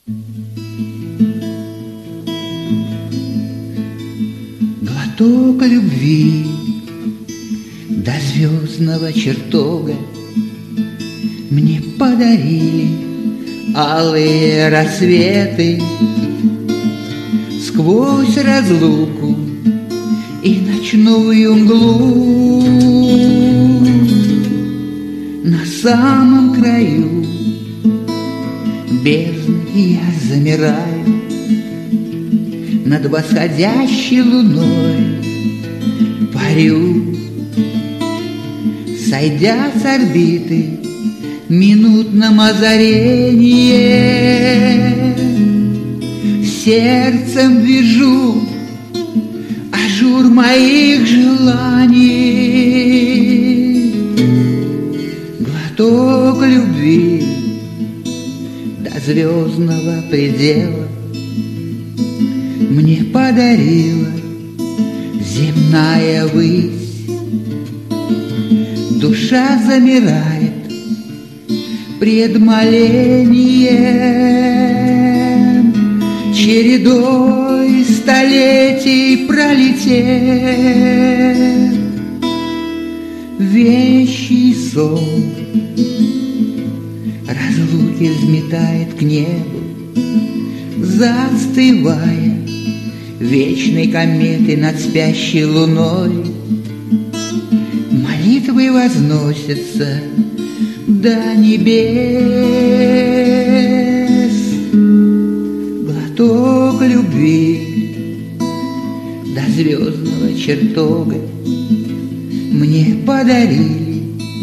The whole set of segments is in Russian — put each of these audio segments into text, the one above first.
Глоток любви до звездного чертога мне подарили алые рассветы. Сквозь разлуку и ночную мглу на самом краю бездны я замираю над восходящей луной, парю, сойдя с орбиты минутном озарении. Сердцем вижу ажур моих желаний. Глоток любви до звездного предела мне подарила земная высь. Душа замирает пред молением, чередой столетий пролетев. Вещий сон разлуки взметает к небу, застывая вечной кометы над спящей луной. Молитвы возносятся до небес. Глоток любви до звездного чертога мне подарили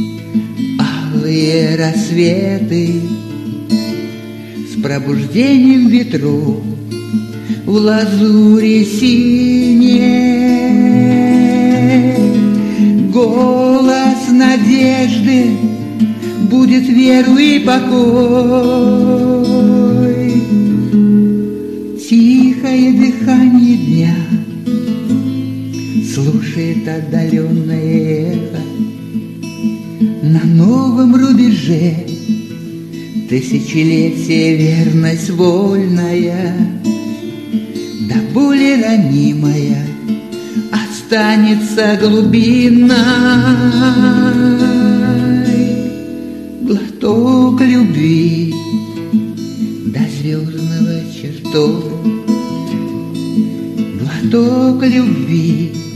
алые рассветы. С пробуждением ветров в лазури синей голос надежды будет веру и покой. Тихое дыхание дня слушает отдаленное эхо. На новом рубеже тысячелетия верность вольная, да более ранимая останется глубиной. Глоток любви до звездного чертога, глоток любви